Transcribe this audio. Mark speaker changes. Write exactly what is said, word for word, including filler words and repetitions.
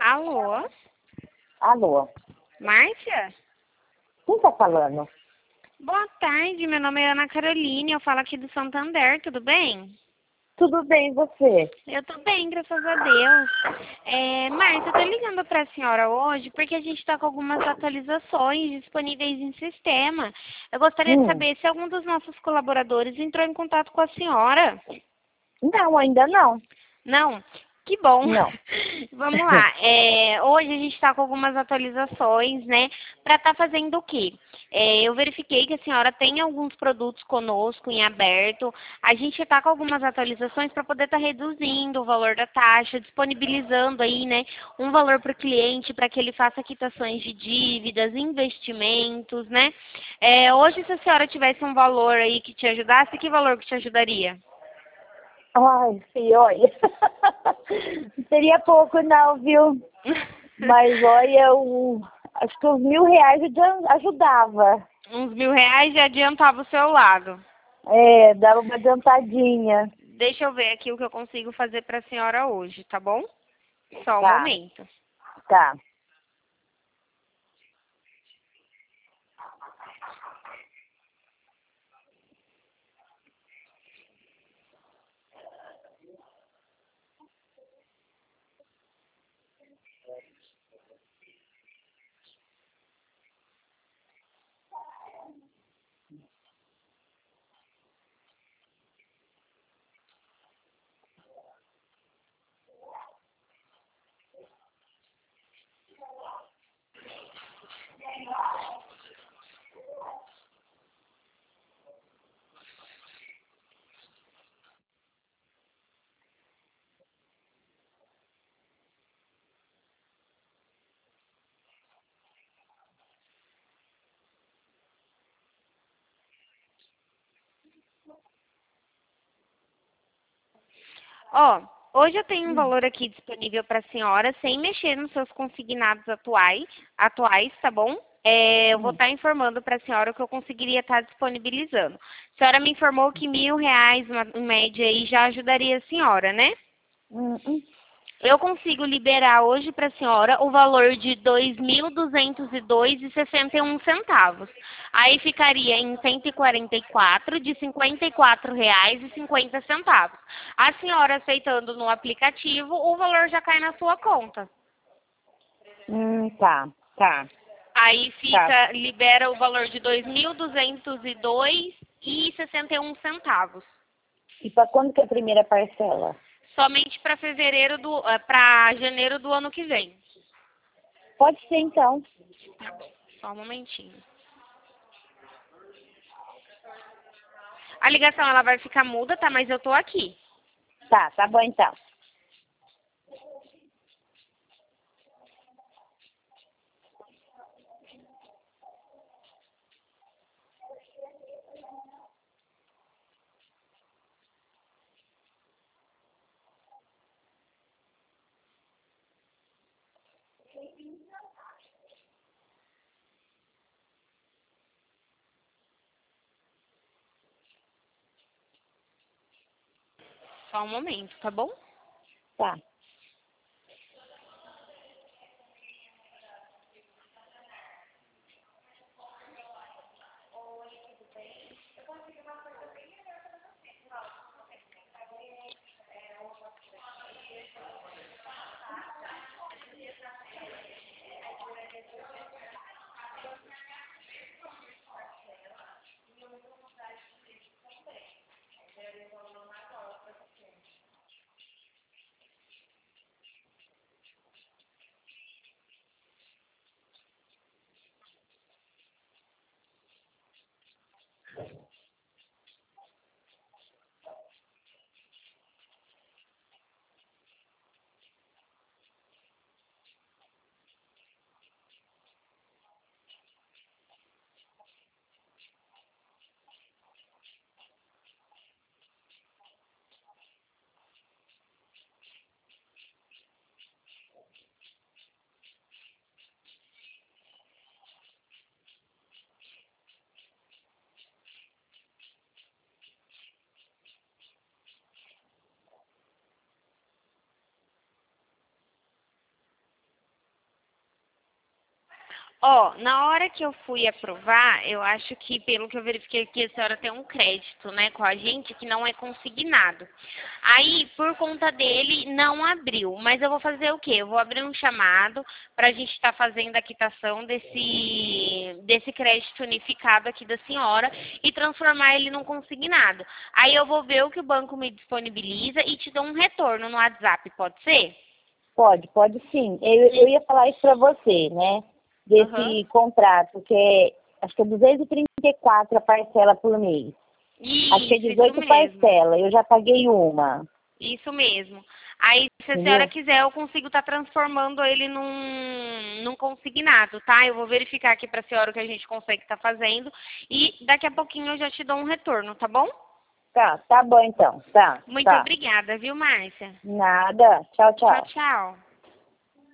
Speaker 1: Alô?
Speaker 2: Alô,
Speaker 1: Márcia?
Speaker 2: quem tá falando?
Speaker 1: Boa tarde, meu nome é Ana Caroline, eu falo aqui do Santander, tudo bem?
Speaker 2: Tudo bem, e você?
Speaker 1: Eu tô bem, graças a Deus. É, Márcia, eu tô ligando pra senhora hoje porque a gente tá com algumas atualizações disponíveis em sistema. Eu gostaria de
Speaker 2: Hum,
Speaker 1: saber se algum dos nossos colaboradores entrou em contato com a senhora.
Speaker 2: não, ainda não.
Speaker 1: Não? Que bom.
Speaker 2: Não.
Speaker 1: Vamos lá. É, hoje a gente está com algumas atualizações, né? Para estar fazendo o quê? É, eu verifiquei que a senhora tem alguns produtos conosco em aberto. A gente está com algumas atualizações para poder estar reduzindo o valor da taxa, disponibilizando aí, né, um valor para o cliente para que ele faça quitações de dívidas, investimentos, né? É, hoje, se a senhora tivesse um valor aí que te ajudasse, que valor que te ajudaria?
Speaker 2: Ai, filho, olha. Não seria pouco não, viu? Mas olha, o, acho que os mil reais ajuda- ajudava.
Speaker 1: Uns mil reais já adiantava o seu lado.
Speaker 2: É, dava uma adiantadinha.
Speaker 1: Deixa eu ver aqui o que eu consigo fazer para a senhora hoje, tá bom? Só um
Speaker 2: Tá,
Speaker 1: momento.
Speaker 2: tá.
Speaker 1: Ó, hoje eu tenho um valor aqui disponível para a senhora, sem mexer nos seus consignados atuais, atuais, tá bom? É, eu vou
Speaker 2: Hum,
Speaker 1: estar informando para a senhora o que eu conseguiria estar disponibilizando. A senhora me informou que mil reais, uma, em média, aí já ajudaria a senhora, né?
Speaker 2: hum, hum.
Speaker 1: Eu consigo liberar hoje para a senhora o valor de dois mil duzentos e dois e sessenta e um centavos. Aí ficaria em cento e quarenta e quatro de cinquenta e quatro reais e cinquenta centavos. A senhora aceitando no aplicativo, o valor já cai na sua conta.
Speaker 2: Hum, tá, tá,
Speaker 1: Aí
Speaker 2: tá.
Speaker 1: fica, libera o valor de dois mil duzentos e dois e sessenta e um centavos.
Speaker 2: E para quando que é a primeira parcela?
Speaker 1: Somente para fevereiro do, para janeiro do ano que vem.
Speaker 2: Pode ser então.
Speaker 1: Tá bom, só um momentinho. A ligação ela vai ficar muda, tá? Mas eu tô aqui.
Speaker 2: Tá, tá bom então.
Speaker 1: Só um momento, tá bom?
Speaker 2: Tá.
Speaker 1: Ó, na hora que eu fui aprovar, eu acho que, pelo que eu verifiquei aqui, a senhora tem um crédito, né, com a gente, que não é consignado. Aí, por conta dele, não abriu. Mas eu vou fazer o quê? Eu vou abrir um chamado para a gente estar fazendo a quitação desse, desse crédito unificado aqui da senhora e transformar ele num consignado. Aí eu vou ver o que o banco me disponibiliza e te dou um retorno no WhatsApp, pode ser?
Speaker 2: Pode, pode sim. Eu, eu ia falar isso para você, né? Desse
Speaker 1: Aham.
Speaker 2: contrato, que é, acho que é duzentos e trinta e quatro a parcela por mês. Acho que é
Speaker 1: Isso, isso
Speaker 2: dezoito
Speaker 1: mesmo.
Speaker 2: parcelas, eu já paguei uma,
Speaker 1: Isso mesmo. Aí, se a senhora
Speaker 2: entendeu?
Speaker 1: quiser, eu consigo estar transformando ele num, num consignado, tá? Eu vou verificar aqui para a senhora o que a gente consegue estar fazendo e daqui a pouquinho eu já te dou um retorno, tá bom?
Speaker 2: Tá, tá bom então, tá,
Speaker 1: Muito
Speaker 2: tá.
Speaker 1: obrigada, viu, Márcia?
Speaker 2: Nada, tchau,
Speaker 1: Tchau,
Speaker 2: tchau.
Speaker 1: tchau.